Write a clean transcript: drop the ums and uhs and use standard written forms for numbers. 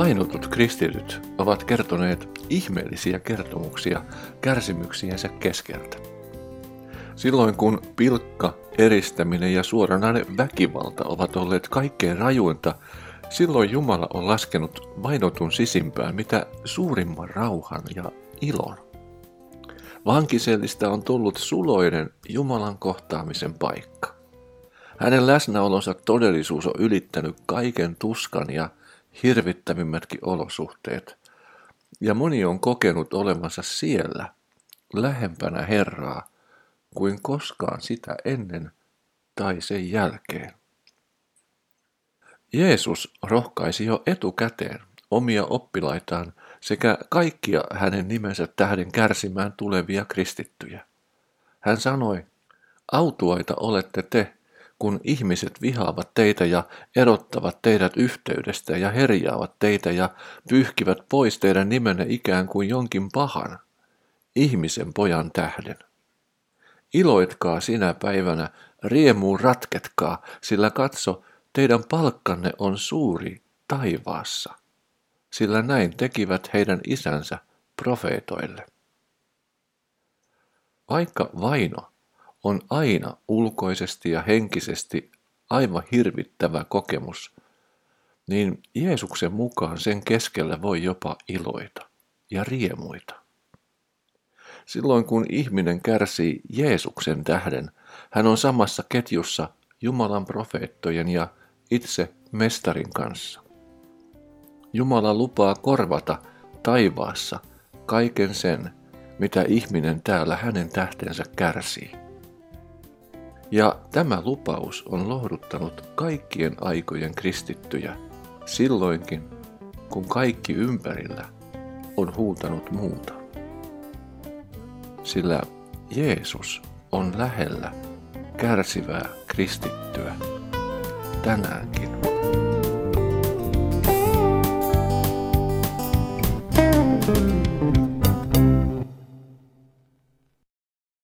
Vainotut kristityt ovat kertoneet ihmeellisiä kertomuksia kärsimyksiensä keskeltä. Silloin kun pilkka, eristäminen ja suoranainen väkivalta ovat olleet kaikkein rajuinta, silloin Jumala on laskenut vainotun sisimpään mitä suurimman rauhan ja ilon. Vankisellistä on tullut suloinen Jumalan kohtaamisen paikka. Hänen läsnäolonsa todellisuus on ylittänyt kaiken tuskan ja hirvittävimmätkin olosuhteet, ja moni on kokenut olevansa siellä, lähempänä Herraa, kuin koskaan sitä ennen tai sen jälkeen. Jeesus rohkaisi jo etukäteen omia oppilaitaan sekä kaikkia hänen nimensä tähden kärsimään tulevia kristittyjä. Hän sanoi, autuaita olette te, kun ihmiset vihaavat teitä ja erottavat teidät yhteydestä ja herjaavat teitä ja pyyhkivät pois teidän nimenne ikään kuin jonkin pahan, ihmisen pojan tähden. Iloitkaa sinä päivänä, riemuun ratketkaa, sillä katso, teidän palkkanne on suuri taivaassa, sillä näin tekivät heidän isänsä profeetoille. Vaikka vaino on aina ulkoisesti ja henkisesti aivan hirvittävä kokemus, niin Jeesuksen mukaan sen keskellä voi jopa iloita ja riemuita. Silloin kun ihminen kärsii Jeesuksen tähden, hän on samassa ketjussa Jumalan profeettojen ja itse mestarin kanssa. Jumala lupaa korvata taivaassa kaiken sen, mitä ihminen täällä hänen tähtensä kärsii. Ja tämä lupaus on lohduttanut kaikkien aikojen kristittyjä silloinkin, kun kaikki ympärillä on huutanut muuta. Sillä Jeesus on lähellä kärsivää kristittyä tänäänkin.